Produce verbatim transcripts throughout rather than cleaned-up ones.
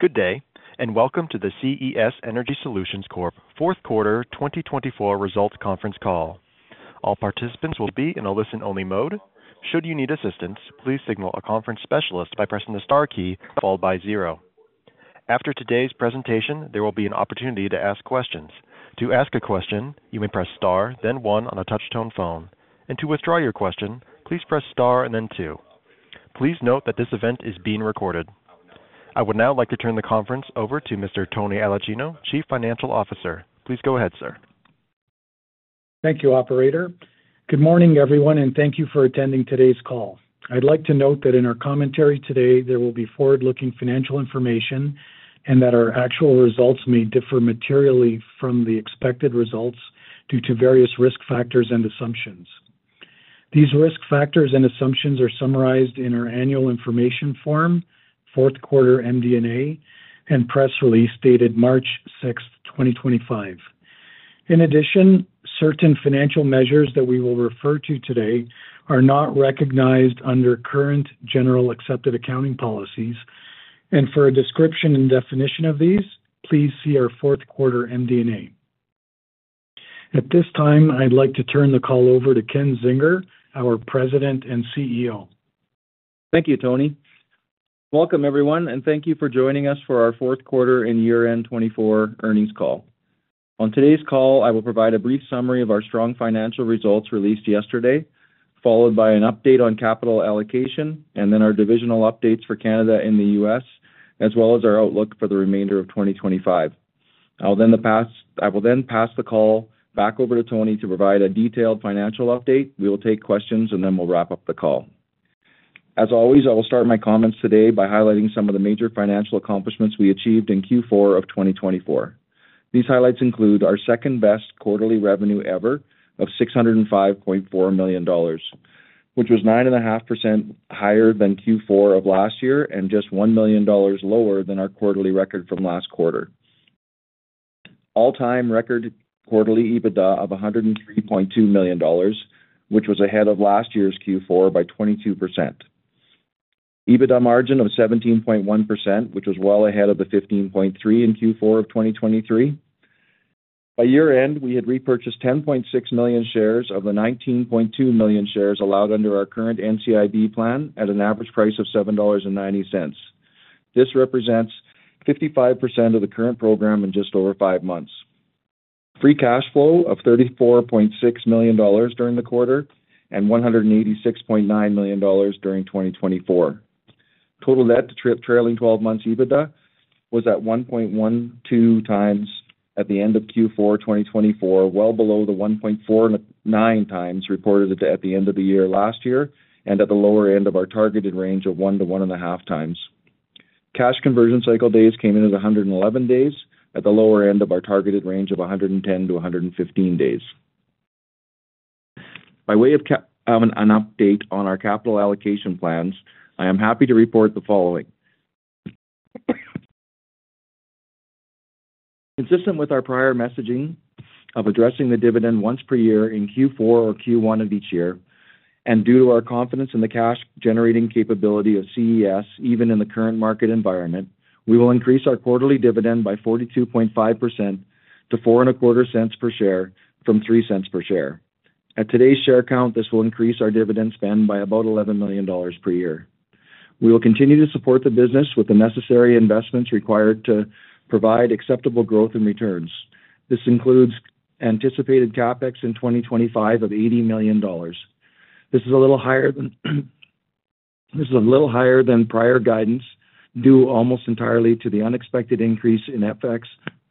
Good day, and welcome to the C E S Energy Solutions Corp fourth quarter twenty twenty-four results conference call. All participants will be in a listen-only mode. Should you need assistance, please signal a conference specialist by pressing the star key followed by zero. After today's presentation, there will be an opportunity to ask questions. To ask a question, you may press star, then one on a touch-tone phone. And to withdraw your question, please press star and then two. Please note that this event is being recorded. I would now like to turn the conference over to Mister Tony Aulicino, Chief Financial Officer. Please go ahead, sir. Thank you, operator. Good morning, everyone, and thank you for attending today's call. I'd like to note that in our commentary today, there will be forward-looking financial information and that our actual results may differ materially from the expected results due to various risk factors and assumptions. These risk factors and assumptions are summarized in our annual information form, fourth quarter M D and A, and press release dated March sixth, twenty twenty-five. In addition, certain financial measures that we will refer to today are not recognized under current general accepted accounting policies, and for a description and definition of these, please see our fourth quarter M D and A. At this time, I'd like to turn the call over to Ken Zinger, our President and C E O. Thank you, Tony. Welcome, everyone, and thank you for joining us for our fourth quarter and year-end twenty-four earnings call. On today's call, I will provide a brief summary of our strong financial results released yesterday, followed by an update on capital allocation, and then our divisional updates for Canada and the U S, as well as our outlook for the remainder of twenty twenty-five. I'll then the pass, I will then pass the call back over to Tony to provide a detailed financial update. We will take questions, and then we'll wrap up the call. As always, I will start my comments today by highlighting some of the major financial accomplishments we achieved in Q four of twenty twenty-four. These highlights include our second-best quarterly revenue ever of six hundred five point four million dollars, which was nine point five percent higher than Q four of last year and just one million dollars lower than our quarterly record from last quarter. All-time record quarterly EBITDA of one hundred three point two million dollars, which was ahead of last year's Q four by twenty-two percent. EBITDA margin of seventeen point one percent, which was well ahead of the fifteen point three percent in Q four of twenty twenty-three. By year-end, we had repurchased ten point six million shares of the nineteen point two million shares allowed under our current N C I B plan at an average price of seven dollars and ninety cents. This represents fifty-five percent of the current program in just over five months. Free cash flow of thirty-four point six million dollars during the quarter and one hundred eighty-six point nine million dollars during twenty twenty-four. Total debt to tra- trailing twelve months EBITDA was at one point one two times at the end of Q four twenty twenty-four, well below the one point four nine times reported at the end of the year last year and at the lower end of our targeted range of one to one point five times. Cash conversion cycle days came in at one hundred eleven days, at the lower end of our targeted range of one hundred ten to one hundred fifteen days. By way of cap- um, an update on our capital allocation plans, I am happy to report the following. Consistent with our prior messaging of addressing the dividend once per year in Q four or Q one of each year, and due to our confidence in the cash-generating capability of C E S, even in the current market environment, we will increase our quarterly dividend by forty-two point five percent to four and a quarter cents per share from three cents per share. At today's share count, this will increase our dividend spend by about eleven million dollars per year. We will continue to support the business with the necessary investments required to provide acceptable growth and returns. This includes anticipated CapEx in twenty twenty-five of eighty million dollars. This is a little higher than this is a little higher than prior guidance, due almost entirely to the unexpected increase in F X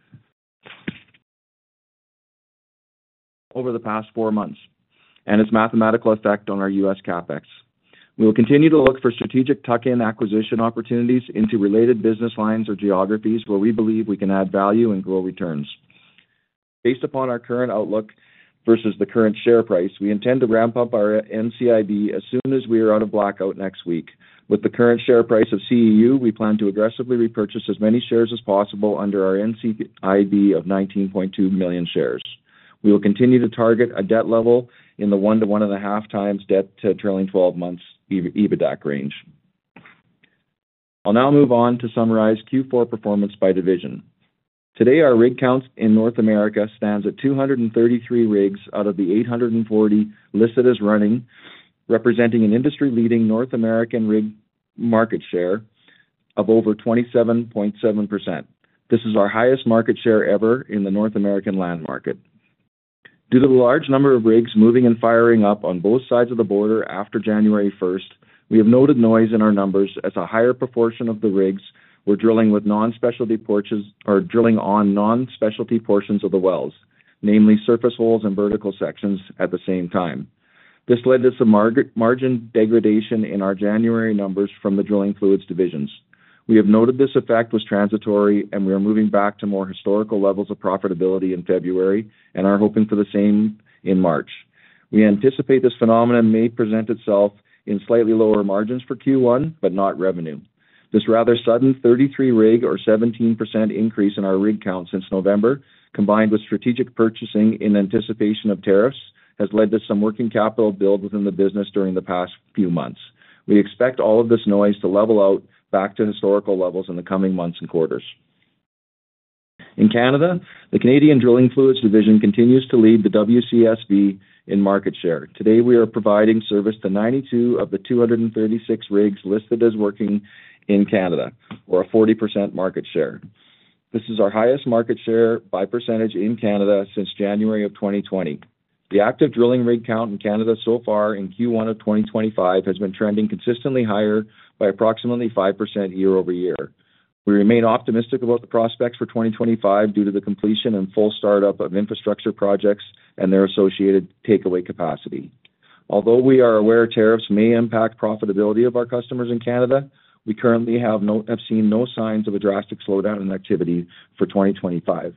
over the past four months and its mathematical effect on our U S CapEx. We will continue to look for strategic tuck-in acquisition opportunities into related business lines or geographies where we believe we can add value and grow returns. Based upon our current outlook versus the current share price, we intend to ramp up our N C I B as soon as we are out of blackout next week. With the current share price of C E U, we plan to aggressively repurchase as many shares as possible under our N C I B of nineteen point two million shares. We will continue to target a debt level in the one to one and a half times debt to trailing twelve months EBITDA range. I'll now move on to summarize Q four performance by division. Today, our rig count in North America stands at two hundred thirty-three rigs out of the eight hundred forty listed as running, representing an industry-leading North American rig market share of over twenty-seven point seven percent. This is our highest market share ever in the North American land market. Due to the large number of rigs moving and firing up on both sides of the border after January first, we have noted noise in our numbers as a higher proportion of the rigs were drilling with non-specialty portions or drilling on non-specialty portions of the wells, namely surface holes and vertical sections at the same time. This led to some mar- margin degradation in our January numbers from the drilling fluids divisions. We have noted this effect was transitory, and we are moving back to more historical levels of profitability in February and are hoping for the same in March. We anticipate this phenomenon may present itself in slightly lower margins for Q one, but not revenue. This rather sudden thirty-three rig or seventeen percent increase in our rig count since November, combined with strategic purchasing in anticipation of tariffs, has led to some working capital build within the business during the past few months. We expect all of this noise to level out back to historical levels in the coming months and quarters. In Canada, the Canadian Drilling Fluids Division continues to lead the W C S B in market share. Today, we are providing service to ninety-two of the two hundred thirty-six rigs listed as working in Canada, or a forty percent market share. This is our highest market share by percentage in Canada since January of twenty twenty. The active drilling rig count in Canada so far in Q one of twenty twenty-five has been trending consistently higher by approximately five percent year over year. We remain optimistic about the prospects for twenty twenty-five due to the completion and full startup of infrastructure projects and their associated takeaway capacity. Although we are aware tariffs may impact profitability of our customers in Canada, we currently have, no, have seen no signs of a drastic slowdown in activity for twenty twenty-five.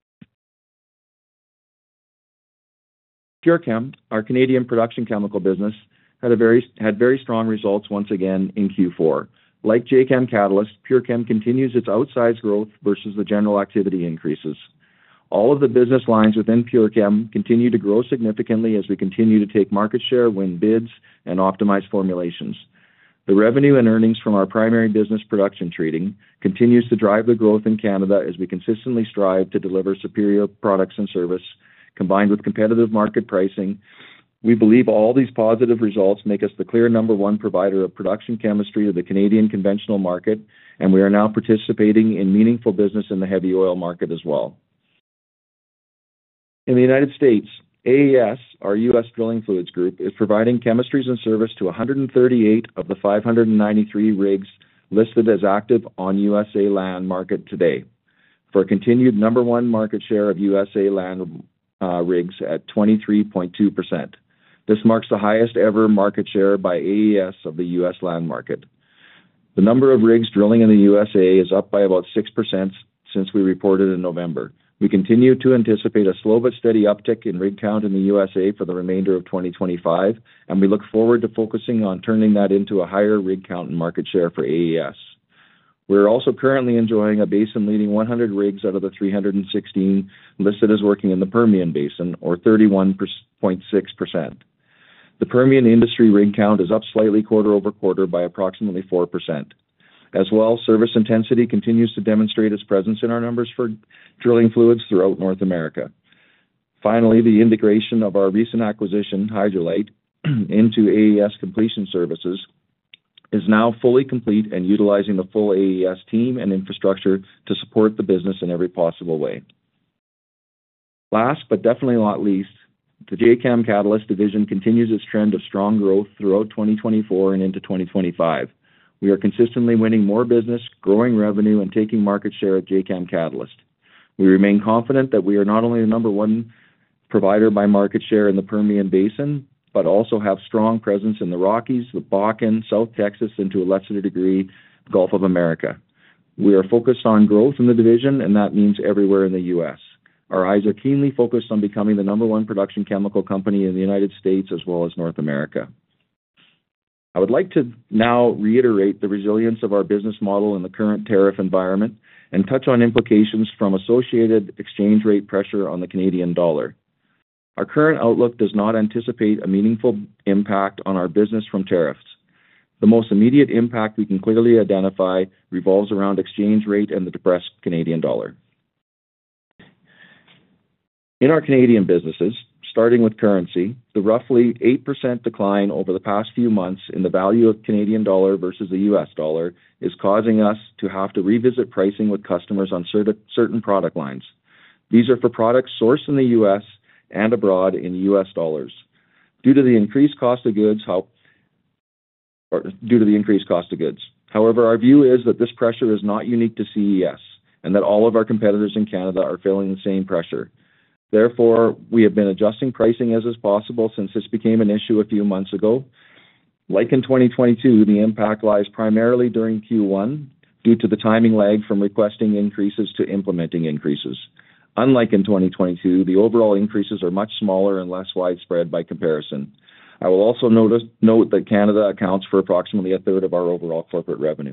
PureChem, our Canadian production chemical business, had, a very, had very strong results once again in Q four. Like Jacam Catalyst, PureChem continues its outsized growth versus the general activity increases. All of the business lines within PureChem continue to grow significantly as we continue to take market share, win bids, and optimize formulations. The revenue and earnings from our primary business, production treating, continues to drive the growth in Canada as we consistently strive to deliver superior products and service, combined with competitive market pricing. We believe all these positive results make us the clear number one provider of production chemistry to the Canadian conventional market, and we are now participating in meaningful business in the heavy oil market as well. In the United States, A E S, our U S Drilling Fluids Group, is providing chemistries and service to one hundred thirty-eight of the five hundred ninety-three rigs listed as active on U S A land market today, for a continued number one market share of U S A land uh, rigs at twenty-three point two percent. This marks the highest ever market share by A E S of the U S land market. The number of rigs drilling in the U S A is up by about six percent since we reported in November. We continue to anticipate a slow but steady uptick in rig count in the U S A for the remainder of twenty twenty-five, and we look forward to focusing on turning that into a higher rig count and market share for A E S. We're also currently enjoying a basin-leading one hundred rigs out of the three hundred sixteen listed as working in the Permian Basin, or thirty-one point six percent. The Permian industry rig count is up slightly quarter over quarter by approximately four percent. As well, service intensity continues to demonstrate its presence in our numbers for drilling fluids throughout North America. Finally, the integration of our recent acquisition, Hydrolite, into A E S completion services is now fully complete and utilizing the full A E S team and infrastructure to support the business in every possible way. Last but definitely not least, the Jacam Catalyst division continues its trend of strong growth throughout twenty twenty-four and into twenty twenty-five. We are consistently winning more business, growing revenue, and taking market share at Jacam Catalyst. We remain confident that we are not only the number one provider by market share in the Permian Basin, but also have strong presence in the Rockies, the Bakken, South Texas, and to a lesser degree, Gulf of America. We are focused on growth in the division, and that means everywhere in the U S. Our eyes are keenly focused on becoming the number one production chemical company in the United States as well as North America. I would like to now reiterate the resilience of our business model in the current tariff environment and touch on implications from associated exchange rate pressure on the Canadian dollar. Our current outlook does not anticipate a meaningful impact on our business from tariffs. The most immediate impact we can clearly identify revolves around exchange rate and the depressed Canadian dollar. In our Canadian businesses, starting with currency, the roughly eight percent decline over the past few months in the value of Canadian dollar versus the U S dollar is causing us to have to revisit pricing with customers on certain product lines. These are for products sourced in the U S and abroad in U S dollars. Due to the increased cost of goods, how, or due to the increased cost of goods. However, our view is that this pressure is not unique to C E S and that all of our competitors in Canada are feeling the same pressure. Therefore, we have been adjusting pricing as is possible since this became an issue a few months ago. Like in twenty twenty-two, the impact lies primarily during Q one due to the timing lag from requesting increases to implementing increases. Unlike in twenty twenty-two, the overall increases are much smaller and less widespread by comparison. I will also notice, note that Canada accounts for approximately a third of our overall corporate revenue.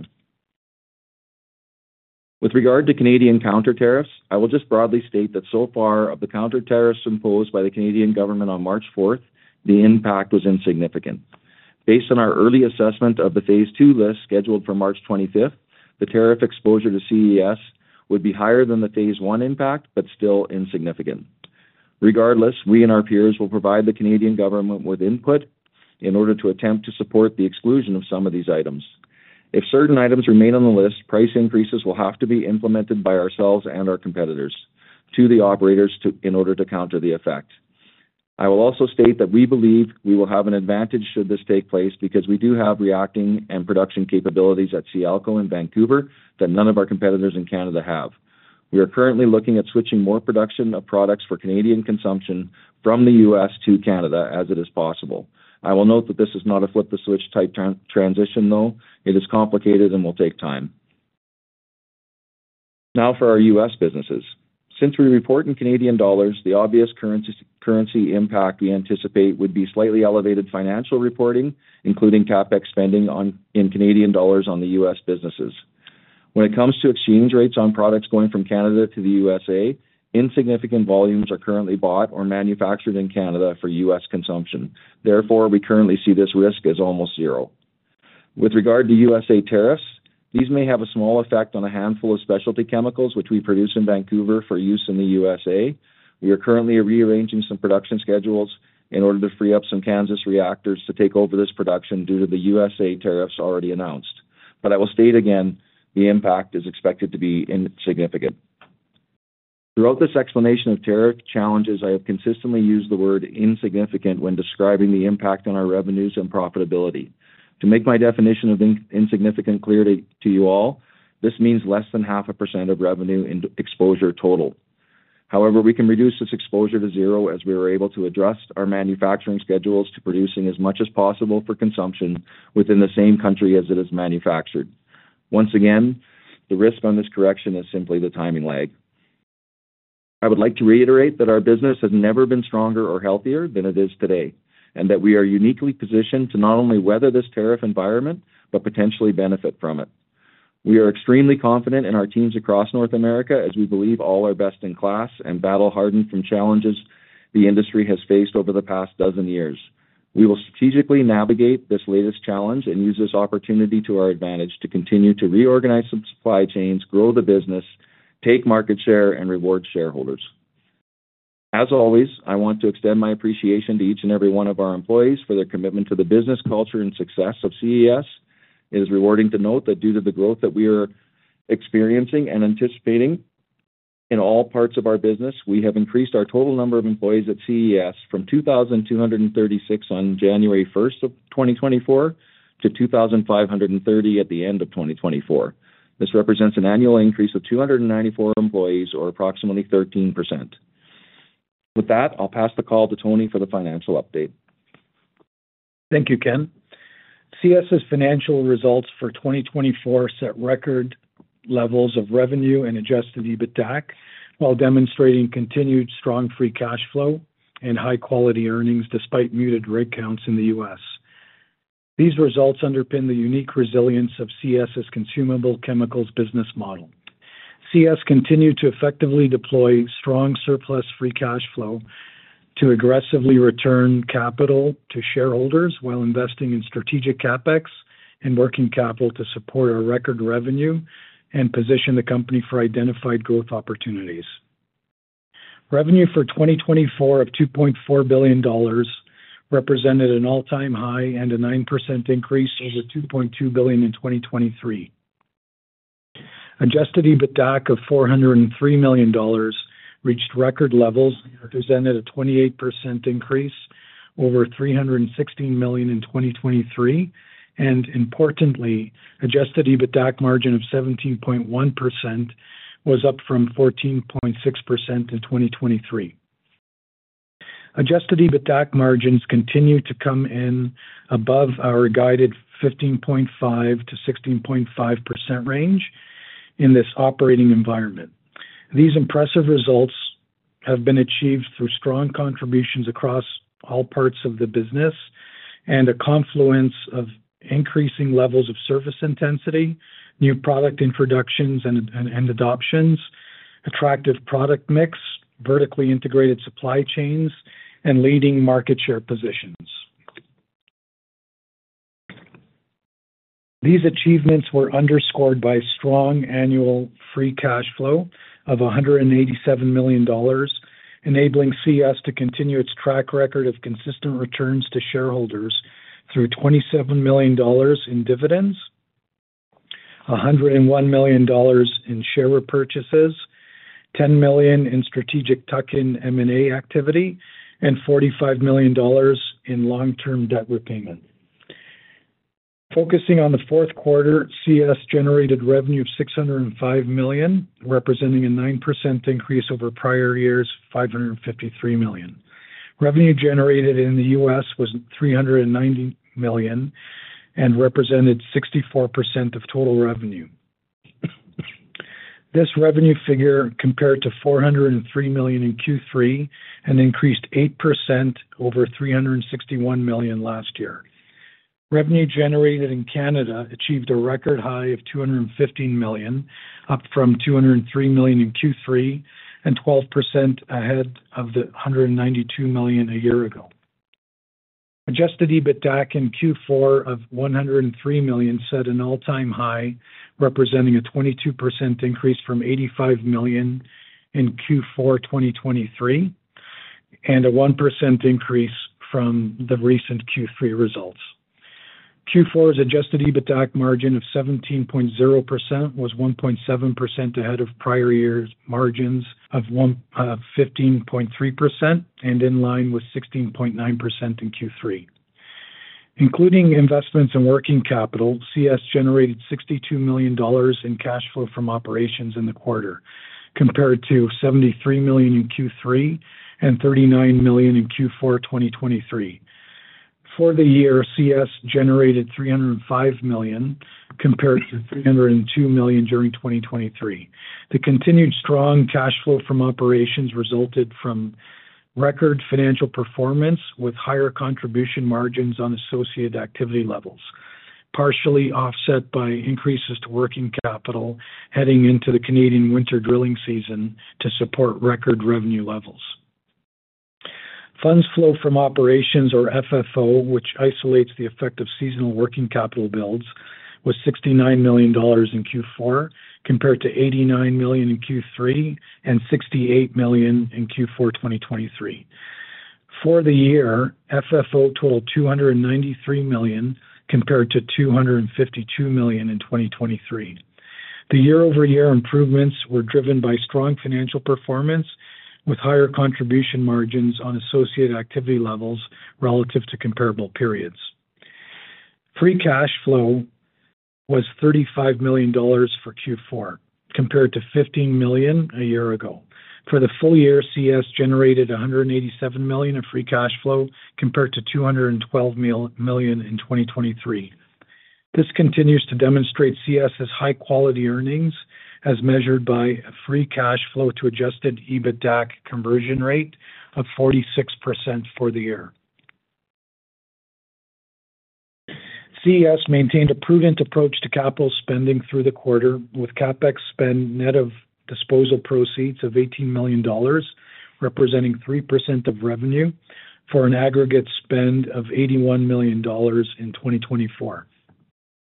With regard to Canadian counter tariffs, I will just broadly state that so far of the counter tariffs imposed by the Canadian government on March fourth, the impact was insignificant. Based on our early assessment of the Phase two list scheduled for March twenty-fifth, the tariff exposure to C E S would be higher than the Phase one impact, but still insignificant. Regardless, we and our peers will provide the Canadian government with input in order to attempt to support the exclusion of some of these items. If certain items remain on the list, price increases will have to be implemented by ourselves and our competitors to the operators to, in order to counter the effect. I will also state that we believe we will have an advantage should this take place because we do have reacting and production capabilities at Sialco in Vancouver that none of our competitors in Canada have. We are currently looking at switching more production of products for Canadian consumption from the U S to Canada as it is possible. I will note that this is not a flip-the-switch type tra- transition, though. It is complicated and will take time. Now for our U S businesses. Since we report in Canadian dollars, the obvious currency, currency impact we anticipate would be slightly elevated financial reporting, including CapEx spending on, in Canadian dollars on the U S businesses. When it comes to exchange rates on products going from Canada to the U S A, insignificant volumes are currently bought or manufactured in Canada for U S consumption. Therefore, we currently see this risk as almost zero. With regard to U S A tariffs, these may have a small effect on a handful of specialty chemicals which we produce in Vancouver for use in the U S A. We are currently rearranging some production schedules in order to free up some Kansas reactors to take over this production due to the U S A tariffs already announced. But I will state again, the impact is expected to be insignificant. Throughout this explanation of tariff challenges, I have consistently used the word insignificant when describing the impact on our revenues and profitability. To make my definition of in- insignificant clear to, to you all, this means less than half a percent of revenue in exposure total. However, we can reduce this exposure to zero as we are able to adjust our manufacturing schedules to producing as much as possible for consumption within the same country as it is manufactured. Once again, the risk on this correction is simply the timing lag. I would like to reiterate that our business has never been stronger or healthier than it is today, and that we are uniquely positioned to not only weather this tariff environment, but potentially benefit from it. We are extremely confident in our teams across North America as we believe all are best in class and battle-hardened from challenges the industry has faced over the past dozen years. We will strategically navigate this latest challenge and use this opportunity to our advantage to continue to reorganize some supply chains, grow the business, take market share, and reward shareholders. As always, I want to extend my appreciation to each and every one of our employees for their commitment to the business culture and success of C E S. It is rewarding to note that due to the growth that we are experiencing and anticipating in all parts of our business, we have increased our total number of employees at C E S from two thousand two hundred thirty-six on January first of twenty twenty-four to two thousand five hundred thirty at the end of twenty twenty-four. This represents an annual increase of two hundred ninety-four employees, or approximately thirteen percent. With that, I'll pass the call to Tony for the financial update. Thank you, Ken. CES's financial results for twenty twenty-four set record levels of revenue and adjusted EBITDA, while demonstrating continued strong free cash flow and high-quality earnings despite muted rig counts in the U S. These results underpin the unique resilience of CES's consumable chemicals business model. C E S continued to effectively deploy strong surplus free cash flow to aggressively return capital to shareholders while investing in strategic CapEx in working capital to support our record revenue and position the company for identified growth opportunities. Revenue for twenty twenty-four of two point four billion dollars represented an all-time high and a nine percent increase over two point two billion dollars in twenty twenty-three. Adjusted EBITDA of four hundred three million dollars reached record levels and represented a twenty-eight percent increase over three hundred sixteen million dollars in twenty twenty-three, and importantly, adjusted EBITDA margin of seventeen point one percent was up from fourteen point six percent in twenty twenty-three. Adjusted EBITDA margins continue to come in above our guided fifteen point five to sixteen point five percent range in this operating environment. These impressive results have been achieved through strong contributions across all parts of the business and a confluence of increasing levels of service intensity, new product introductions and, and, and adoptions, attractive product mix, vertically integrated supply chains, and leading market share positions. These achievements were underscored by strong annual free cash flow of one hundred eighty-seven million dollars, enabling C S to continue its track record of consistent returns to shareholders through twenty-seven million dollars in dividends, one hundred one million dollars in share repurchases, ten million dollars in strategic tuck-in M and A activity, and forty-five million dollars in long-term debt repayment. Focusing on the fourth quarter, C S generated revenue of six hundred five million dollars, representing a nine percent increase over prior year's five hundred fifty-three million dollars. Revenue generated in the U S was three hundred ninety million dollars and represented sixty-four percent of total revenue. This revenue figure compared to four hundred three million dollars in Q three and increased eight percent over three hundred sixty-one million dollars last year. Revenue generated in Canada achieved a record high of two hundred fifteen million dollars, up from two hundred three million dollars in Q three and twelve percent ahead of the one hundred ninety-two million dollars a year ago. Adjusted EBITDA in Q four of one hundred three million dollars set an all-time high, representing a twenty-two percent increase from eighty-five million dollars in Q four twenty twenty-three and a one percent increase from the recent Q three results. Q four's adjusted EBITDA margin of seventeen point zero percent was one point seven percent ahead of prior year's margins of fifteen point three percent and in line with sixteen point nine percent in Q three. Including investments in working capital, C S generated sixty-two million dollars in cash flow from operations in the quarter, compared to seventy-three million dollars in Q three and thirty-nine million dollars in Q four twenty twenty-three. For the year, C S generated three hundred five million dollars compared to three hundred two million dollars during twenty twenty-three. The continued strong cash flow from operations resulted from record financial performance with higher contribution margins on associated activity levels, partially offset by increases to working capital heading into the Canadian winter drilling season to support record revenue levels. Funds flow from operations, or F F O, which isolates the effect of seasonal working capital builds, was sixty-nine million dollars in Q four compared to eighty-nine million dollars in Q three and sixty-eight million dollars in Q four twenty twenty-three. For the year, F F O totaled two hundred ninety-three million dollars compared to two hundred fifty-two million dollars in twenty twenty-three. The year-over-year improvements were driven by strong financial performance with higher contribution margins on associated activity levels relative to comparable periods. Free cash flow was thirty-five million dollars for Q four, compared to fifteen million dollars a year ago. For the full year, C S generated one hundred eighty-seven million dollars of free cash flow compared to two hundred twelve million dollars in twenty twenty-three. This continues to demonstrate CS's high-quality earnings as measured by a free cash flow to adjusted EBITDA conversion rate of forty-six percent for the year. C S maintained a prudent approach to capital spending through the quarter, with CapEx spend net of disposal proceeds of eighteen million dollars, representing three percent of revenue, for an aggregate spend of eighty-one million dollars in twenty twenty-four.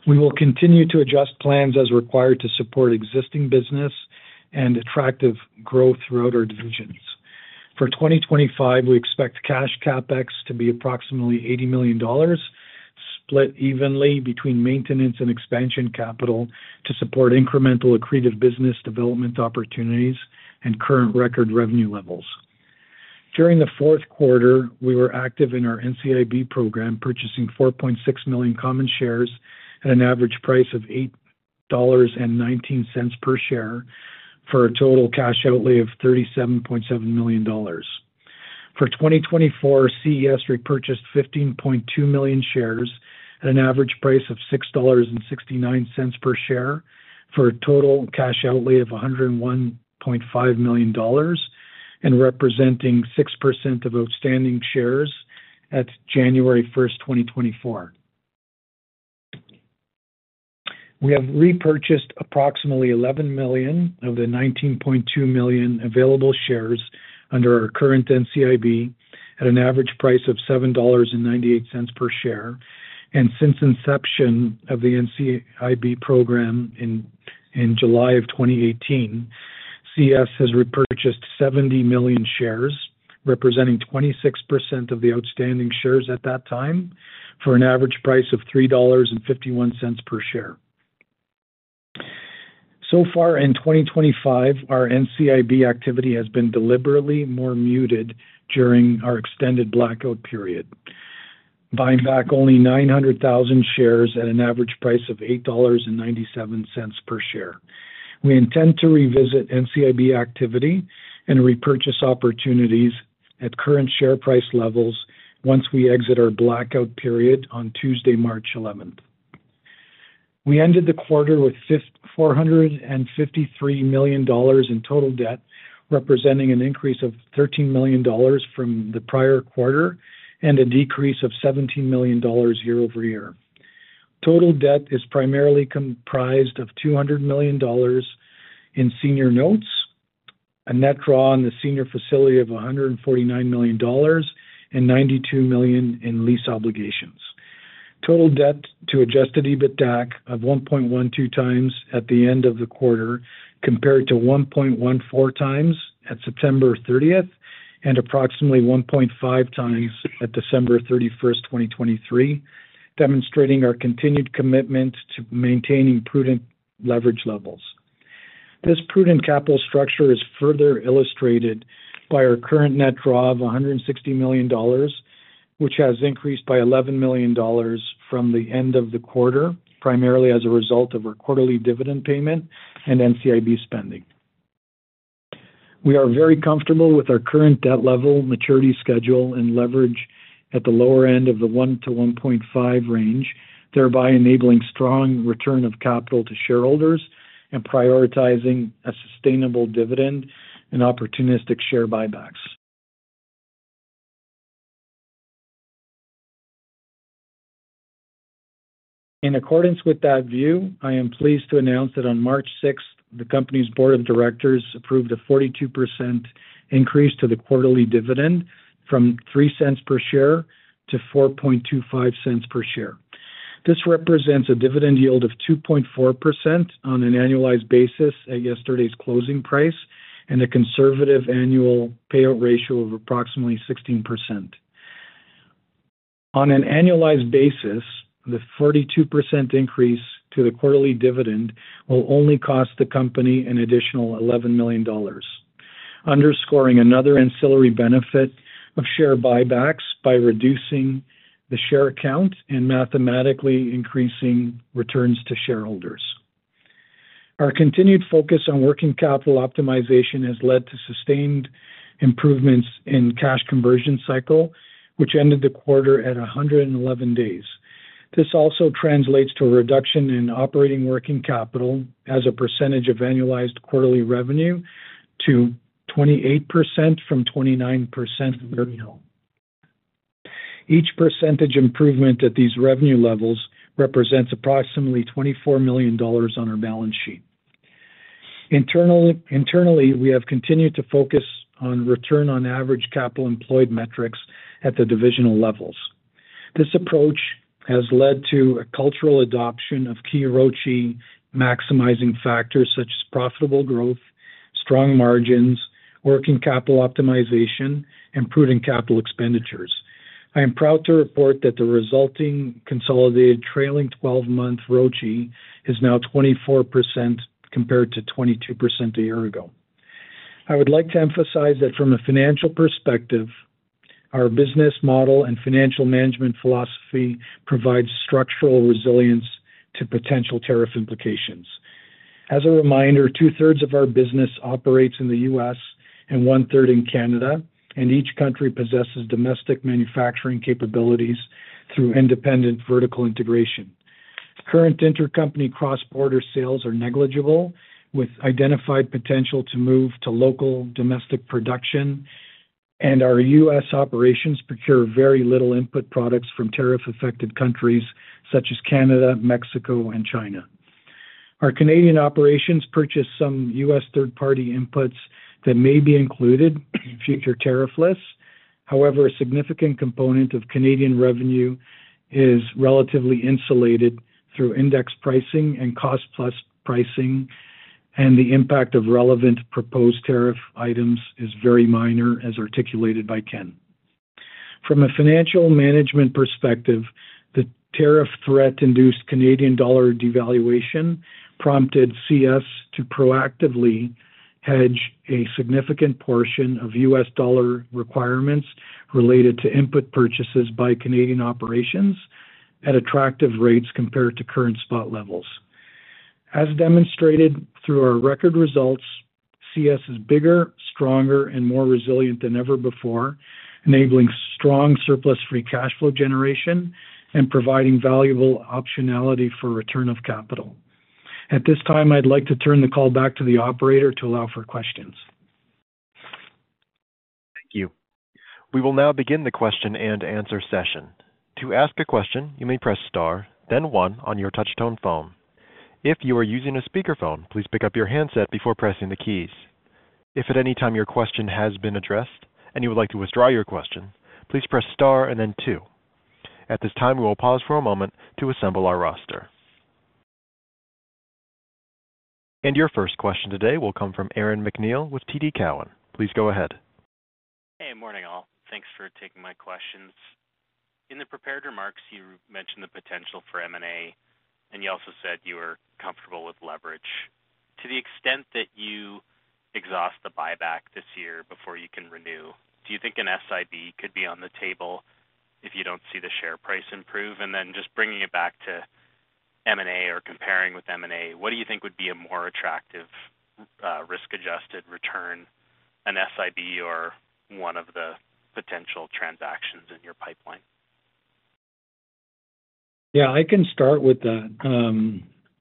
We will continue to adjust plans as required to support existing business and attractive growth throughout our divisions. For twenty twenty-five, we expect cash CapEx to be approximately eighty million dollars, split evenly between maintenance and expansion capital to support incremental accretive business development opportunities and current record revenue levels. During the fourth quarter, we were active in our N C I B program, purchasing four point six million common shares at an average price of eight dollars and nineteen cents per share for a total cash outlay of thirty-seven point seven million dollars. For twenty twenty-four, C E S repurchased fifteen point two million shares at an average price of six dollars and sixty-nine cents per share for a total cash outlay of one hundred one point five million dollars and representing six percent of outstanding shares at January first, twenty twenty-four. We have repurchased approximately eleven million of the nineteen point two million available shares under our current N C I B at an average price of seven dollars and ninety-eight cents per share. And since inception of the N C I B program in, in July of twenty eighteen, C E S has repurchased seventy million shares, representing twenty-six percent of the outstanding shares at that time, for an average price of three dollars and fifty-one cents per share. So far in twenty twenty-five, our N C I B activity has been deliberately more muted during our extended blackout period, buying back only nine hundred thousand shares at an average price of eight dollars and ninety-seven cents per share. We intend to revisit N C I B activity and repurchase opportunities at current share price levels once we exit our blackout period on Tuesday, March eleventh. We ended the quarter with four hundred fifty-three million dollars in total debt, representing an increase of thirteen million dollars from the prior quarter and a decrease of seventeen million dollars year over year. Total debt is primarily comprised of two hundred million dollars in senior notes, a net draw on the senior facility of one hundred forty-nine million dollars, and ninety-two million dollars in lease obligations. Total debt to adjusted EBITDAC of one point one two times at the end of the quarter, compared to one point one four times at September thirtieth and approximately one point five times at December thirty-first, twenty twenty-three, demonstrating our continued commitment to maintaining prudent leverage levels. This prudent capital structure is further illustrated by our current net draw of one hundred sixty million dollars, which has increased by eleven million dollars from the end of the quarter, primarily as a result of our quarterly dividend payment and N C I B spending. We are very comfortable with our current debt level, maturity schedule, and leverage at the lower end of the one to one point five range, thereby enabling strong return of capital to shareholders and prioritizing a sustainable dividend and opportunistic share buybacks. In accordance with that view, I am pleased to announce that on March sixth, the company's board of directors approved a forty-two percent increase to the quarterly dividend from three cents per share to four point two five cents per share. This represents a dividend yield of two point four percent on an annualized basis at yesterday's closing price and a conservative annual payout ratio of approximately sixteen percent. On an annualized basis, the forty-two percent increase to the quarterly dividend will only cost the company an additional eleven million dollars, underscoring another ancillary benefit of share buybacks by reducing the share count and mathematically increasing returns to shareholders. Our continued focus on working capital optimization has led to sustained improvements in cash conversion cycle, which ended the quarter at one hundred eleven days. This also translates to a reduction in operating working capital as a percentage of annualized quarterly revenue to twenty-eight percent from twenty-nine percent a year ago. Each percentage improvement at these revenue levels represents approximately twenty-four million dollars on our balance sheet. Internally, internally, we have continued to focus on return on average capital employed metrics at the divisional levels. This approach has led to a cultural adoption of key ROCE maximizing factors such as profitable growth, strong margins, working capital optimization, and prudent capital expenditures. I am proud to report that the resulting consolidated trailing twelve-month ROCE is now twenty-four percent compared to twenty-two percent a year ago. I would like to emphasize that from a financial perspective, our business model and financial management philosophy provides structural resilience to potential tariff implications. As a reminder, two-thirds of our business operates in the U S and one-third in Canada, and each country possesses domestic manufacturing capabilities through independent vertical integration. Current intercompany cross-border sales are negligible, with identified potential to move to local domestic production, and our U S operations procure very little input products from tariff-affected countries such as Canada, Mexico, and China. Our Canadian operations purchase some U S third-party inputs that may be included in future tariff lists. However, a significant component of Canadian revenue is relatively insulated through index pricing and cost-plus pricing, and the impact of relevant proposed tariff items is very minor, as articulated by Ken. From a financial management perspective, the tariff threat-induced Canadian dollar devaluation prompted C S to proactively hedge a significant portion of U S dollar requirements related to input purchases by Canadian operations at attractive rates compared to current spot levels. As demonstrated through our record results, C S is bigger, stronger, and more resilient than ever before, enabling strong surplus free cash flow generation and providing valuable optionality for return of capital. At this time, I'd like to turn the call back to the operator to allow for questions. Thank you. We will now begin the question and answer session. To ask a question, you may press star, then one on your touch-tone phone. If you are using a speakerphone, please pick up your handset before pressing the keys. If at any time your question has been addressed and you would like to withdraw your question, please press star and then two. At this time, we will pause for a moment to assemble our roster. And your first question today will come from Aaron MacNeil with T D Cowen. Please go ahead. Hey, morning all. Thanks for taking my questions. In the prepared remarks, you mentioned the potential for M and A, and you also said you were comfortable with leverage. To the extent that you exhaust the buyback this year before you can renew, do you think an S I B could be on the table if you don't see the share price improve? And then just bringing it back to M and A or comparing with M and A, what do you think would be a more attractive uh, risk-adjusted return, an S I B or one of the potential transactions in your pipeline? Yeah, I can start with that. Um,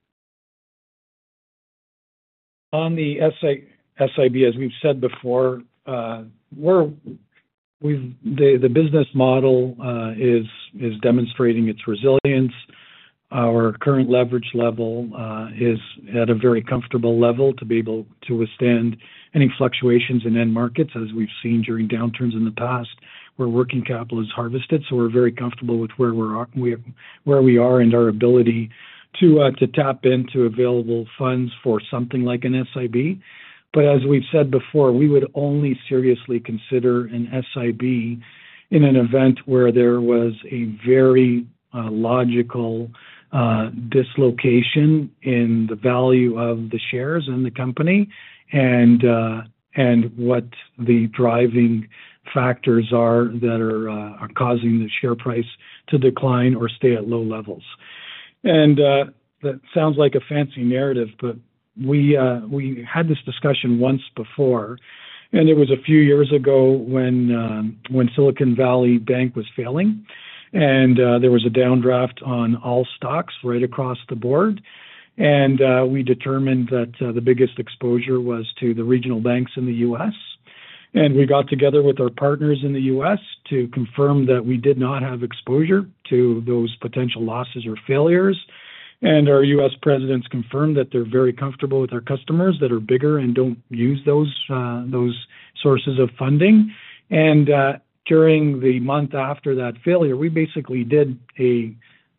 on the S I B, as we've said before, uh, we're we've the the business model uh, is is demonstrating its resilience. Our current leverage level uh, is at a very comfortable level to be able to withstand any fluctuations in end markets, as we've seen during downturns in the past, where working capital is harvested. So we're very comfortable with where we're we, where we are and our ability to uh, to tap into available funds for something like an S I B. But as we've said before, we would only seriously consider an S I B in an event where there was a very uh, logical Uh, dislocation in the value of the shares in the company, and uh, and what the driving factors are that are uh, are causing the share price to decline or stay at low levels. And uh, that sounds like a fancy narrative, but we uh, we had this discussion once before, and it was a few years ago when um, when Silicon Valley Bank was failing. And uh, there was a downdraft on all stocks right across the board. And uh, we determined that uh, the biggest exposure was to the regional banks in the U S. And we got together with our partners in the U S to confirm that we did not have exposure to those potential losses or failures. And our U S presidents confirmed that they're very comfortable with our customers that are bigger and don't use those uh, those sources of funding. And uh, during the month after that failure, we basically did a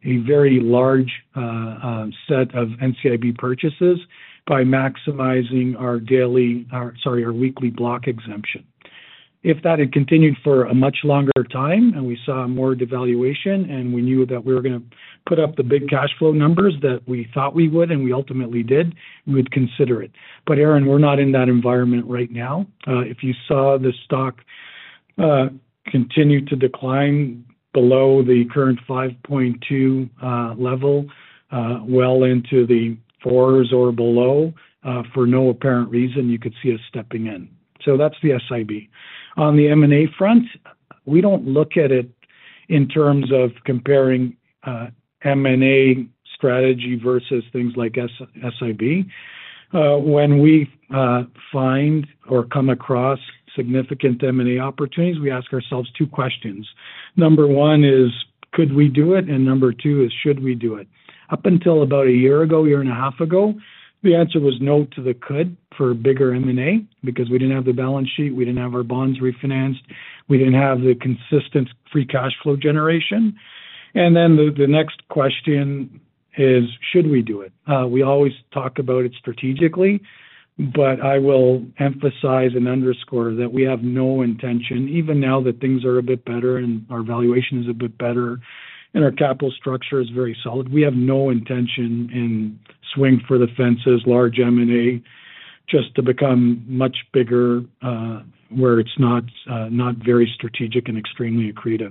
a very large uh, uh, set of N C I B purchases by maximizing our daily, our, sorry, our weekly block exemption. If that had continued for a much longer time and we saw more devaluation and we knew that we were going to put up the big cash flow numbers that we thought we would and we ultimately did, we would consider it. But Aaron, we're not in that environment right now. Uh, if you saw the stock uh, continue to decline below the current five point two uh, level, uh, well into the fours or below, uh, for no apparent reason, you could see us stepping in. So that's the S I B. On the M and A front, we don't look at it in terms of comparing uh, M and A strategy versus things like S I B. Uh, when we uh, find or come across significant M and A opportunities, we ask ourselves two questions. Number one is, could we do it? And number two is, should we do it? Up until about a year ago, year and a half ago, the answer was no to the could for bigger M and A because we didn't have the balance sheet, we didn't have our bonds refinanced, we didn't have the consistent free cash flow generation. And then the, the next question is, should we do it? Uh, we always talk about it strategically, but I will emphasize and underscore that we have no intention, even now that things are a bit better and our valuation is a bit better and our capital structure is very solid, we have no intention in swing for the fences, large M and A, just to become much bigger uh, where it's not uh, not very strategic and extremely accretive.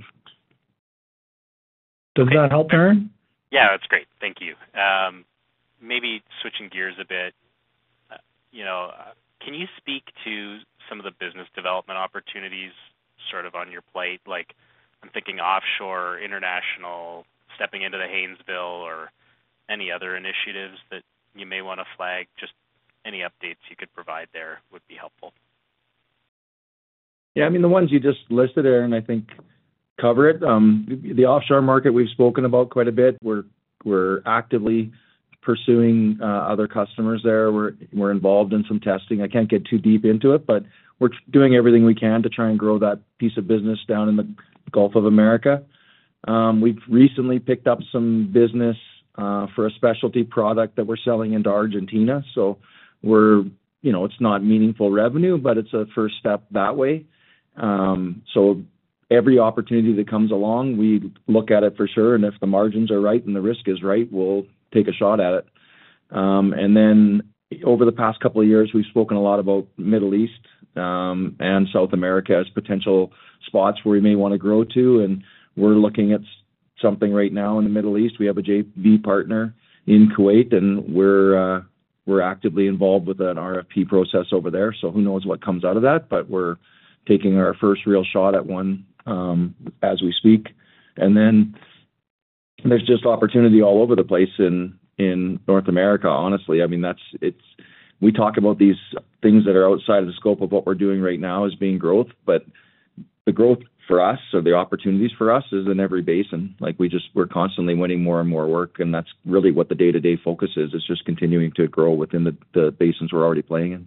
Does okay. that help, Aaron? Yeah, that's great. Thank you. Um, maybe switching gears a bit, uh, you know, uh, can you speak to some of the business development opportunities sort of on your plate? Like, I'm thinking offshore, international, stepping into the Haynesville, or any other initiatives that you may want to flag. Just any updates you could provide there would be helpful. Yeah, I mean, the ones you just listed, Aaron, I think cover it. Um, the offshore market we've spoken about quite a bit. We're we're actively pursuing uh, other customers there. We're we're involved in some testing. I can't get too deep into it, but we're doing everything we can to try and grow that piece of business down in the Gulf of America. Um, we've recently picked up some business uh, for a specialty product that we're selling into Argentina. So we're, you know, it's not meaningful revenue, but it's a first step that way. Um, so every opportunity that comes along, we look at it for sure. And if the margins are right and the risk is right, we'll take a shot at it. Um, and then over the past couple of years, we've spoken a lot about Middle East um, and South America as potential spots where we may want to grow to. And we're looking at something right now in the Middle East. We have a J V partner in Kuwait, and we're uh, we're actively involved with an R F P process over there. So who knows what comes out of that, but we're taking our first real shot at one um, as we speak. And then there's just opportunity all over the place in in North America, honestly. I mean, that's it's we talk about these things that are outside of the scope of what we're doing right now as being growth, but the growth for us, or the opportunities for us, is in every basin. Like we just we're constantly winning more and more work, and that's really what the day-to-day focus is. It's just continuing to grow within the, the basins we're already playing in.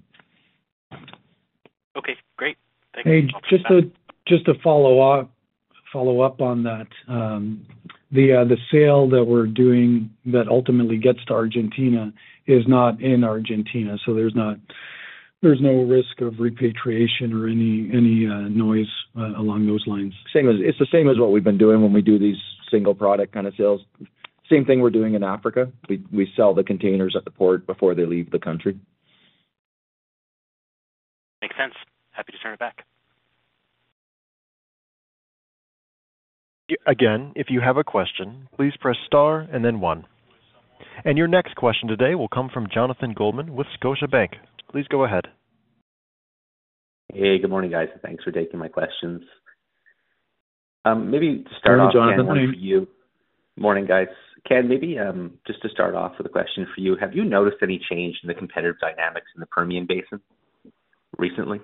Okay, great. Thank hey, you. just to just to follow up follow up on that, um, the uh, the sale that we're doing that ultimately gets to Argentina is not in Argentina, so there's not there's no risk of repatriation or any any uh, noise uh, along those lines. Same as it's the same as what we've been doing when we do these single product kind of sales. Same thing we're doing in Africa. We we sell the containers at the port before they leave the country. Makes sense. Happy to turn it back. Again, if you have a question, please press star and then one. And your next question today will come from Jonathan Goldman with Scotiabank. Please go ahead. Hey, good morning, guys. Thanks for taking my questions. Um, maybe to start morning, off, Jonathan. Ken, one for you. Morning, guys. Ken, maybe um, just to start off with a question for you. Have you noticed any change in the competitive dynamics in the Permian Basin recently?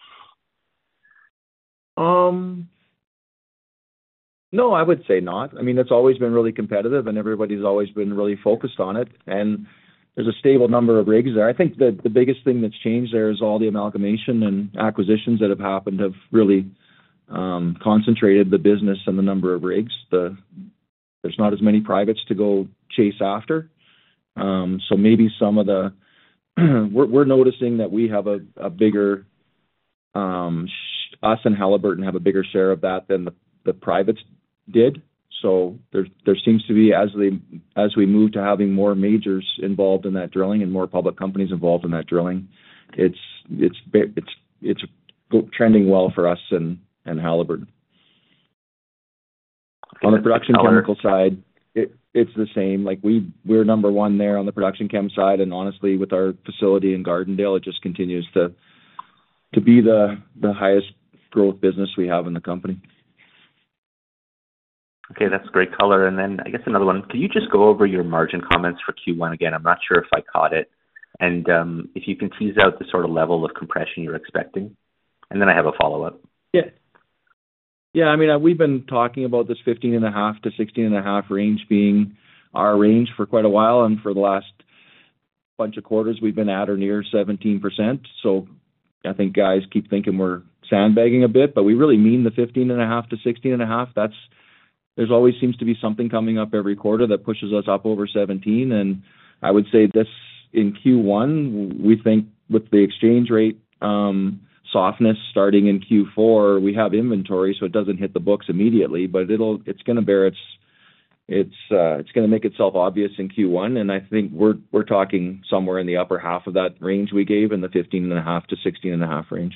Um, no, I would say not. I mean, it's always been really competitive, and everybody's always been really focused on it. And there's a stable number of rigs there. I think that the biggest thing that's changed there is all the amalgamation and acquisitions that have happened have really um, concentrated the business and the number of rigs. The there's not as many privates to go chase after. Um, so maybe some of the we're, we're noticing that we have a, a bigger um, sh- us and Halliburton have a bigger share of that than the, the privates did. So there there seems to be, as they as we move to having more majors involved in that drilling and more public companies involved in that drilling, it's it's it's it's trending well for us and and Halliburton. Okay, on the production chemical side, it, it's the same. Like we we're number one there on the production chem side, and honestly, with our facility in Gardendale, it just continues to to be the the highest growth business we have in the company. Okay, that's great color. And then I guess another one, can you just go over your margin comments for Q one again? I'm not sure if I caught it. And um, if you can tease out the sort of level of compression you're expecting. And then I have a follow-up. Yeah. Yeah, I mean, uh, we've been talking about this fifteen and a half to sixteen and a half range being our range for quite a while. And for the last bunch of quarters, we've been at or near seventeen percent. So I think guys keep thinking we're sandbagging a bit, but we really mean the fifteen and a half to sixteen and a half. That's There's always seems to be something coming up every quarter that pushes us up over seventeen. And I would say this in Q one, we think with the exchange rate um, softness starting in Q four, we have inventory, so it doesn't hit the books immediately, but it'll it's going to bear its it's uh, it's going to make itself obvious in Q one. And I think we're we're talking somewhere in the upper half of that range we gave, in the fifteen and a half to sixteen and a half range.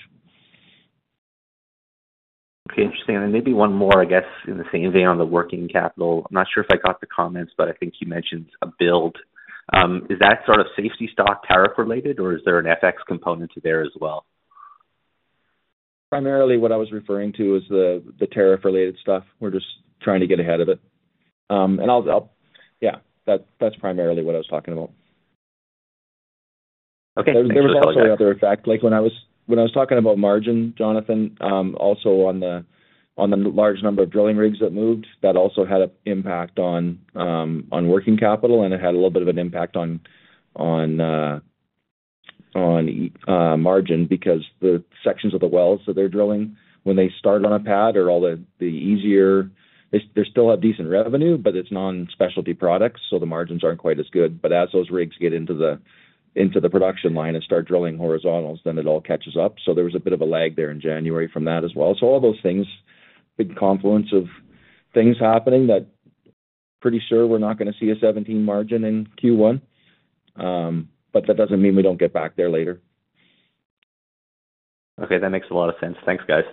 Okay, interesting. And then maybe one more, I guess, in the same vein on the working capital. I'm not sure if I got the comments, but I think you mentioned a build. Um, is that sort of safety stock tariff related, or is there an F X component to there as well? Primarily what I was referring to is the, the tariff related stuff. We're just trying to get ahead of it. Um, and I'll, I'll, yeah, that that's primarily what I was talking about. Okay. There, there was also another effect, like when I was When I was talking about margin, Jonathan, um, also on the on the large number of drilling rigs that moved, that also had an impact on um, on working capital, and it had a little bit of an impact on on uh, on uh, margin, because the sections of the wells that they're drilling, when they start on a pad, are all the the easier. They, they still have decent revenue, but it's non-specialty products, so the margins aren't quite as good. But as those rigs get into the into the production line and start drilling horizontals, then it all catches up. So there was a bit of a lag there in January from that as well. So all those things, big confluence of things happening, that pretty sure we're not going to see a seventeen margin in Q one. Um, but that doesn't mean we don't get back there later. Okay, that makes a lot of sense. Thanks, guys.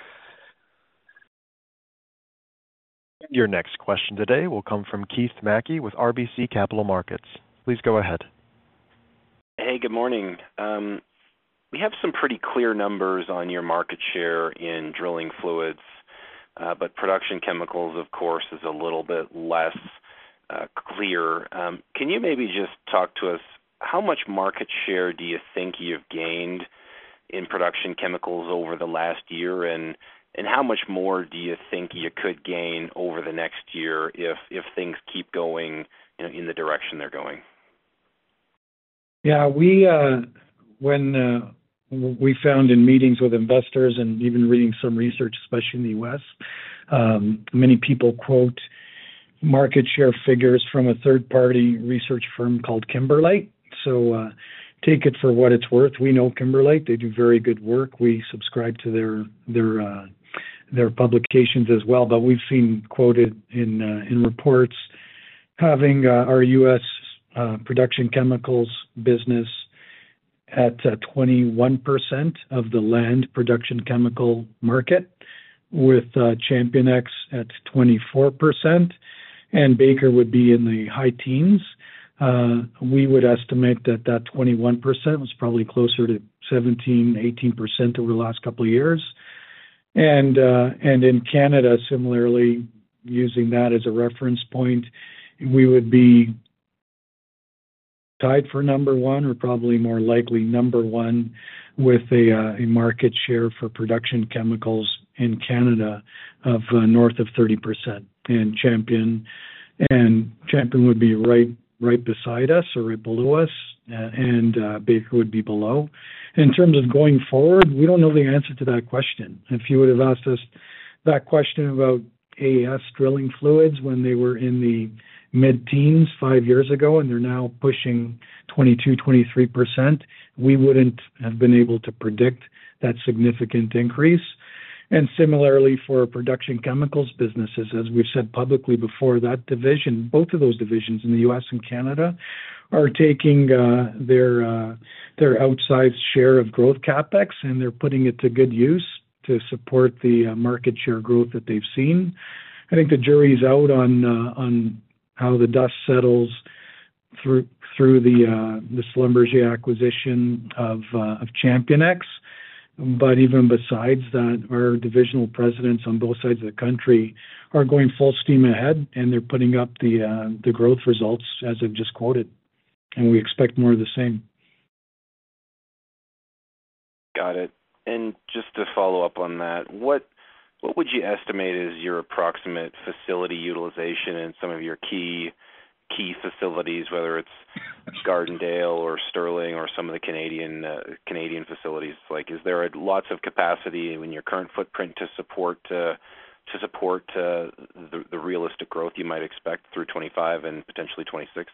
Your next question today will come from Keith Mackey with R B C Capital Markets. Please go ahead. Hey, good morning. Um, we have some pretty clear numbers on your market share in drilling fluids, uh, but production chemicals, of course, is a little bit less uh, clear. Um, can you maybe just talk to us, how much market share do you think you've gained in production chemicals over the last year, and and how much more do you think you could gain over the next year if if things keep going, you know, in the direction they're going? Yeah, we uh, when uh, we found in meetings with investors and even reading some research, especially in the U S, um, many people quote market share figures from a third-party research firm called Kimberlite. So uh, take it for what it's worth. We know Kimberlite; they do very good work. We subscribe to their their uh, their publications as well. But we've seen quoted in uh, in reports having uh, our U S Uh, production chemicals business at uh, twenty-one percent of the land production chemical market, with uh, ChampionX at twenty-four percent, and Baker would be in the high teens. Uh, we would estimate that that twenty-one percent was probably closer to seventeen, eighteen percent over the last couple of years. And, uh, and in Canada, similarly, using that as a reference point, we would be tied for number one, or probably more likely number one, with a, uh, a market share for production chemicals in Canada of uh, north of thirty percent. And Champion, and Champion would be right right beside us or right below us, uh, and uh, Baker would be below. In terms of going forward, we don't know the answer to that question. If you would have asked us that question about A E S drilling fluids when they were in the mid-teens five years ago, and they're now pushing twenty-two, twenty-three percent. We wouldn't have been able to predict that significant increase. And similarly for production chemicals businesses, as we've said publicly before, that division, both of those divisions in the U S and Canada, are taking uh, their uh, their outsized share of growth capex, and they're putting it to good use to support the uh, market share growth that they've seen. I think the jury's out on uh, on how the dust settles through through the uh, the Schlumberger acquisition of uh, of ChampionX. But even besides that, our divisional presidents on both sides of the country are going full steam ahead, and they're putting up the uh, the growth results as I've just quoted, and we expect more of the same. Got it. And just to follow up on that, what what would you estimate is your approximate facility utilization in some of your key key facilities, whether it's Gardendale or Sterling or some of the Canadian uh, Canadian facilities? Like, is there a, lots of capacity in your current footprint to support uh, to support uh, the, the realistic growth you might expect through twenty-five and potentially twenty-six?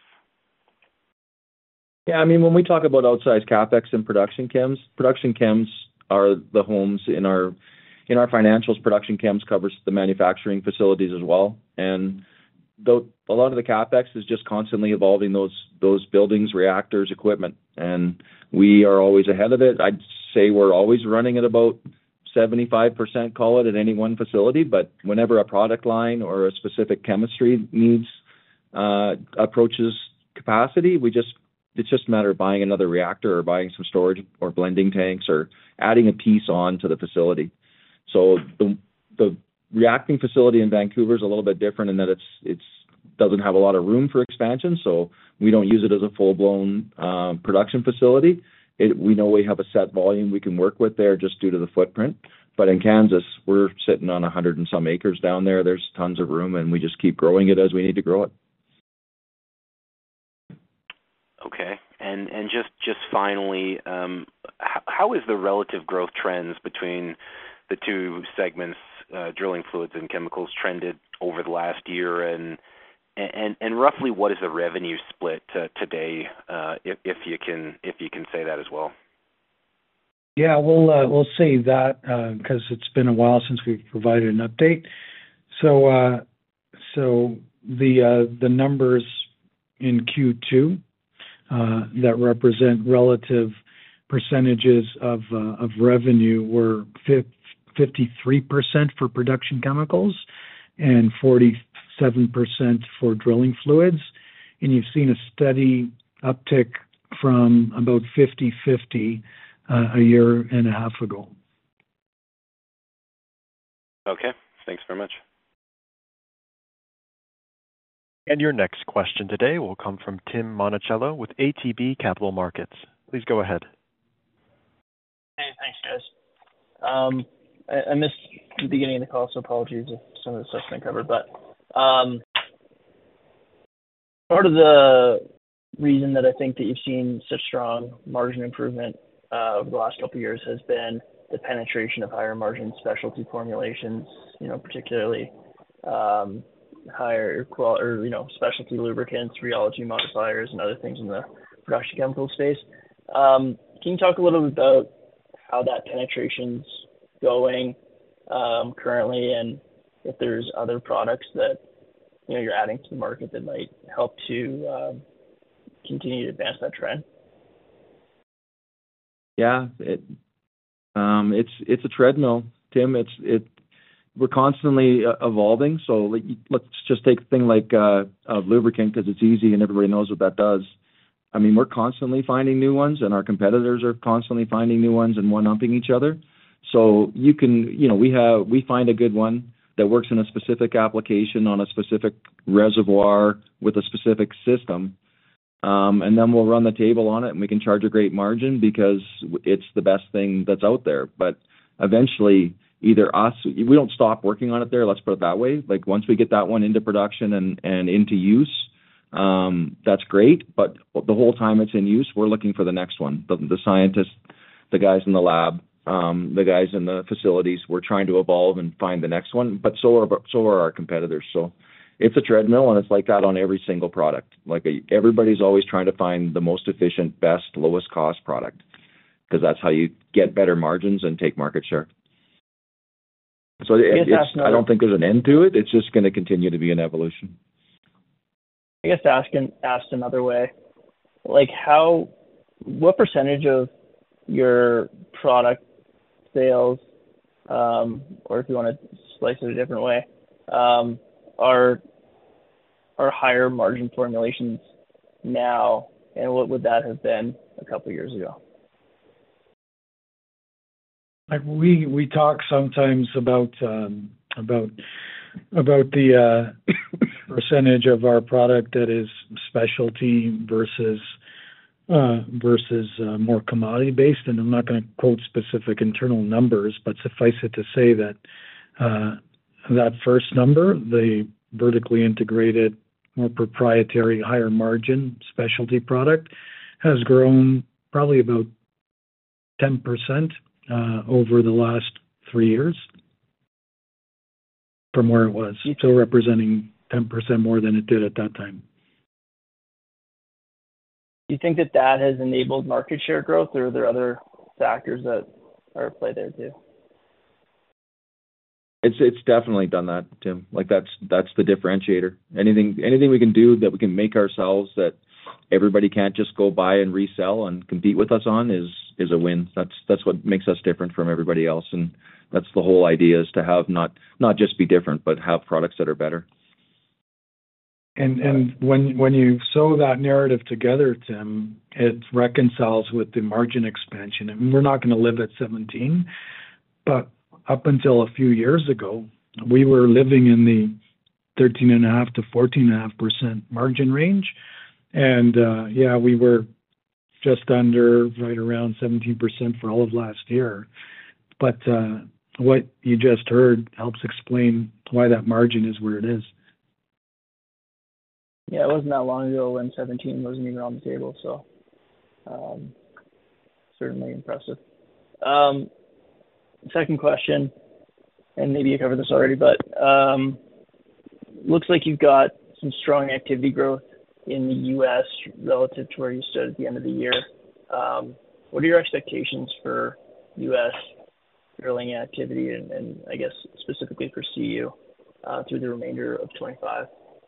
Yeah, I mean, when we talk about outsized capex and production chems, production chems are the homes in our in our financials. Production chems covers the manufacturing facilities as well, and though a lot of the capex is just constantly evolving those those buildings, reactors, equipment, and we are always ahead of it. I'd say we're always running at about seventy-five percent, call it, at any one facility. But whenever a product line or a specific chemistry needs uh, approaches capacity, we just it's just a matter of buying another reactor or buying some storage or blending tanks or adding a piece on to the facility. So the the reacting facility in Vancouver is a little bit different in that it's it's doesn't have a lot of room for expansion, so we don't use it as a full-blown uh, production facility. It, we know we have a set volume we can work with there just due to the footprint. But in Kansas, we're sitting on a hundred and some acres down there. There's tons of room, and we just keep growing it as we need to grow it. Okay, and and just just finally, um, how, how is the relative growth trends between the two segments, uh, drilling fluids and chemicals, trended over the last year, and and and roughly what is the revenue split uh, today, uh, if if you can if you can say that as well? Yeah, we'll uh, we'll say that because uh, it's been a while since we've provided an update. So uh, so the uh, the numbers in Q two uh, that represent relative percentages of uh, of revenue were fifty-three percent for production chemicals and forty-seven percent for drilling fluids, and you've seen a steady uptick from about fifty-fifty Uh, a year and a half ago. Okay, thanks very much. And your next question today will come from Tim Monachello with A T B Capital Markets. Please go ahead. Hey, thanks, guys. Um, I, I missed the beginning of the call, so apologies if some of the stuff's been covered. But um, part of the reason that I think that you've seen such strong margin improvement Uh, over the last couple of years has been the penetration of higher margin specialty formulations, you know, particularly um, higher qual or, you know, specialty lubricants, rheology modifiers, and other things in the production chemical space. Um, can you talk a little bit about how that penetration's going um, currently, and if there's other products that, you know, you're adding to the market that might help to um, continue to advance that trend? Yeah, it, um, it's it's a treadmill, Tim. It's it. We're constantly uh, evolving. So let's just take a thing like uh, uh, lubricant because it's easy and everybody knows what that does. I mean, we're constantly finding new ones, and our competitors are constantly finding new ones and one-upping each other. So you can, you know, we have we find a good one that works in a specific application on a specific reservoir with a specific system. Um, and then we'll run the table on it, and we can charge a great margin because it's the best thing that's out there. But eventually, either us, we don't stop working on it there, let's put it that way. Like once we get that one into production and, and into use, um, that's great. But the whole time it's in use, we're looking for the next one. The, the scientists, the guys in the lab, Um, the guys in the facilities, we're trying to evolve and find the next one, but so are so are our competitors. So it's a treadmill, and it's like that on every single product. Like a, everybody's always trying to find the most efficient, best, lowest cost product, because that's how you get better margins and take market share. So it, I, it's, I don't think there's an end to it. It's just going to continue to be an evolution. I guess asking asked another way, like how, what percentage of your product sales, um, or if you want to slice it a different way, um, are are higher margin formulations now, and what would that have been a couple of years ago? Like we we talk sometimes about um, about about the uh, percentage of our product that is specialty versus uh, versus uh, more commodity based, and I'm not going to quote specific internal numbers, but suffice it to say that uh, that first number, the vertically integrated, more proprietary, higher margin specialty product, has grown probably about ten percent uh, over the last three years from where it was, still representing ten percent more than it did at that time. Do you think that that has enabled market share growth, or are there other factors that are at play there too? It's it's definitely done that, Tim. Like that's that's the differentiator. Anything anything we can do that we can make ourselves that everybody can't just go buy and resell and compete with us on is is a win. That's that's what makes us different from everybody else, and that's the whole idea, is to have not not just be different, but have products that are better. And and when when you sew that narrative together, Tim, it reconciles with the margin expansion. I mean, we're not going to live at seventeen, but up until a few years ago, we were living in the thirteen and a half to fourteen and a half percent margin range, and uh, yeah, we were just under, right around seventeen percent for all of last year. But uh, what you just heard helps explain why that margin is where it is. Yeah, it wasn't that long ago when seventeen wasn't even on the table, so um, certainly impressive. Um, second question, and maybe you covered this already, but um, looks like you've got some strong activity growth in the U S relative to where you stood at the end of the year. Um, what are your expectations for U S drilling activity, and, and I guess specifically for C U uh, through the remainder of twenty-five?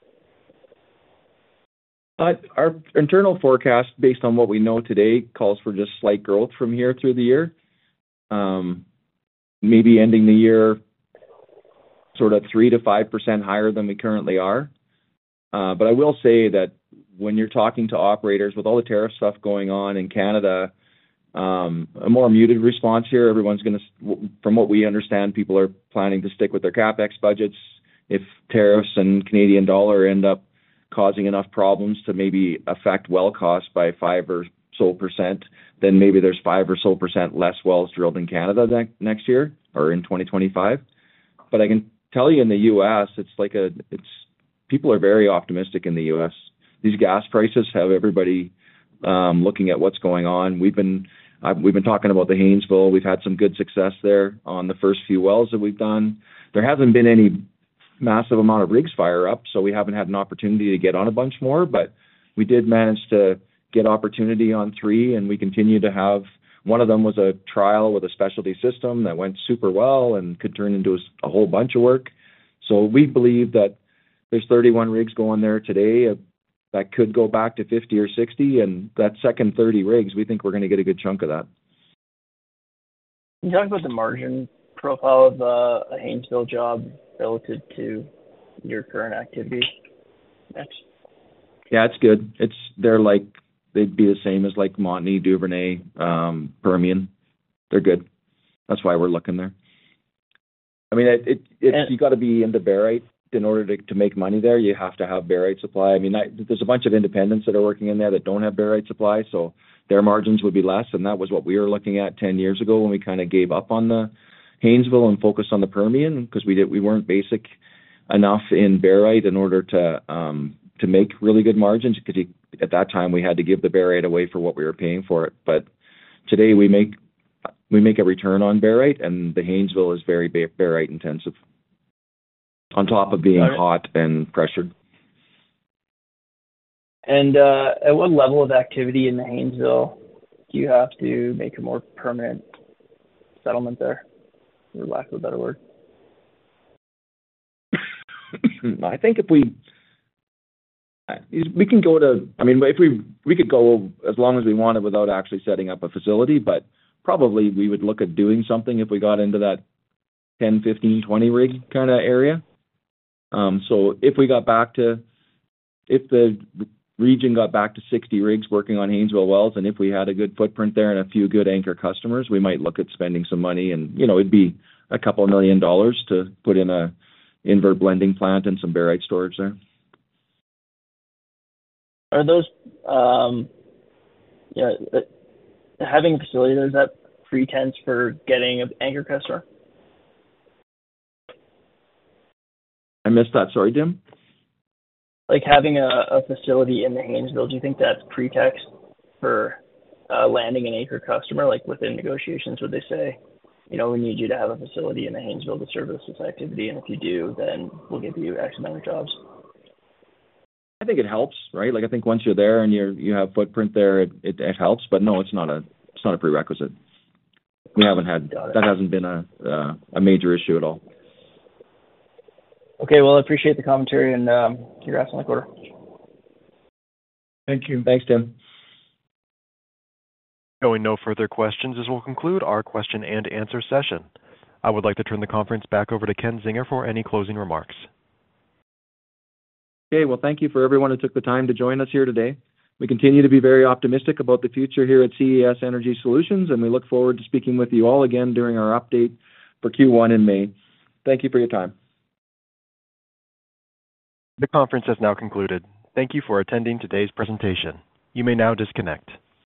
Uh, our internal forecast, based on what we know today, calls for just slight growth from here through the year. Um, maybe ending the year sort of three to five percent higher than we currently are. Uh, but I will say that when you're talking to operators with all the tariff stuff going on in Canada, um, a more muted response here. Everyone's going to, from what we understand, people are planning to stick with their CapEx budgets. If tariffs and Canadian dollar end up causing enough problems to maybe affect well costs by five or so percent, then maybe there's five or so percent less wells drilled in Canada ne- next year or in twenty twenty-five. But I can tell you in the U S, it's like a, it's, people are very optimistic in the U S. These gas prices have everybody um, looking at what's going on. We've been, I've, we've been talking about the Haynesville. We've had some good success there on the first few wells that we've done. There hasn't been any massive amount of rigs fire up, so we haven't had an opportunity to get on a bunch more, but we did manage to get opportunity on three, and we continue to have, one of them was a trial with a specialty system that went super well and could turn into a, a whole bunch of work. So we believe that there's thirty-one rigs going there today uh, that could go back to fifty or sixty, and that second thirty rigs, we think we're going to get a good chunk of that. Can you talk about the margin profile of uh, a Haynesville job relative to your current activity next? Yeah, it's good. It's they're like they'd be the same as like Montney, Duvernay, um, Permian. They're good. That's why we're looking there. I mean, it, it it's and, you got to be into barite in order to, to make money there. You have to have barite supply. I mean, I, there's a bunch of independents that are working in there that don't have barite supply, so their margins would be less. And that was what we were looking at ten years ago when we kind of gave up on the Haynesville and focused on the Permian, because we did we weren't basic enough in barite in order to um, to make really good margins, because at that time we had to give the barite away for what we were paying for it. But today we make we make a return on barite, and the Haynesville is very barite intensive, on top of being hot and pressured. And uh, at what level of activity in the Haynesville do you have to make a more permanent settlement there, for lack of a better word? I think if we we can go to, I mean, if we we could go as long as we wanted without actually setting up a facility, but probably we would look at doing something if we got into that ten, fifteen, twenty rig kind of area. Um, so if we got back to, if the region got back to sixty rigs working on Haynesville wells, and if we had a good footprint there and a few good anchor customers, we might look at spending some money, and, you know, it'd be a couple of million dollars to put in a invert blending plant and some barite storage there. Are those, um, yeah, uh, having a facility there, is that pretense for getting an anchor customer? I missed that. Sorry, Dim. Like having a, a facility in the Haynesville, do you think that's pretext for uh, landing an anchor customer? Like within negotiations, would they say, you know, we need you to have a facility in the Haynesville to service this activity, and if you do, then we'll give you X amount of jobs? I think it helps, right? Like, I think once you're there and you're you have footprint there, it, it, it helps. But no, it's not a it's not a prerequisite. We haven't had that hasn't been a uh, a major issue at all. Okay, well, I appreciate the commentary, and um, congrats on the quarter. Thank you. Thanks, Tim. Showing no further questions, this will conclude our question and answer session. I would like to turn the conference back over to Ken Zinger for any closing remarks. Okay, well, thank you for everyone who took the time to join us here today. We continue to be very optimistic about the future here at C E S Energy Solutions, and we look forward to speaking with you all again during our update for Q one in May. Thank you for your time. The conference has now concluded. Thank you for attending today's presentation. You may now disconnect.